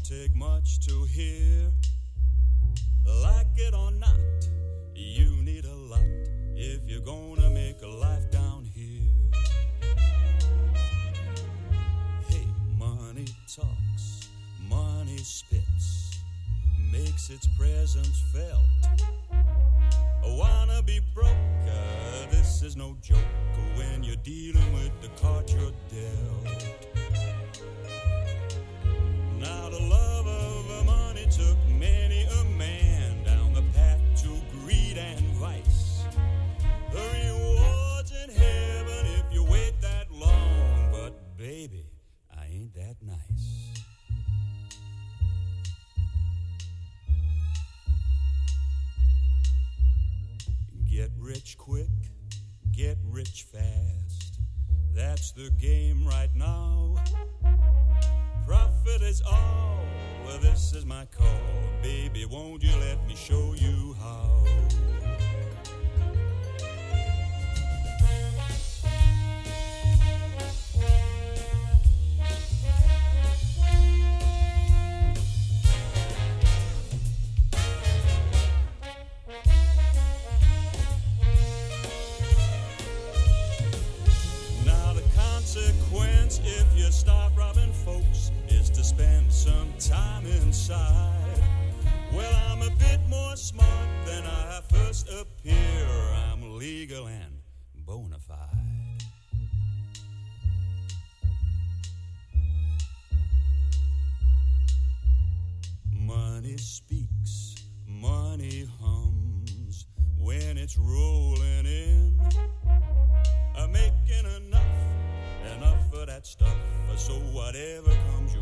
take much to hear. Like it or not, you need a lot if you're gonna make a life down here. Hey, money talks, money spits, makes its presence felt. I wanna be broke, this is no joke when you're dealing with the card you're dealt. Now the love of money took many a man down the path to greed and vice. The rewards in heaven if you wait that long, but baby, I ain't that nice. Get rich quick, get rich fast. That's the game right now. Profit is all, well this is my call. Baby, won't you let me show you how? Now the consequence if you start robbing folks is to spend some time inside. Well, I'm a bit more smart than I first appear. I'm legal and bona fide. Money speaks, money hums when it's rolling in. I'm making enough for that stuff. So whatever comes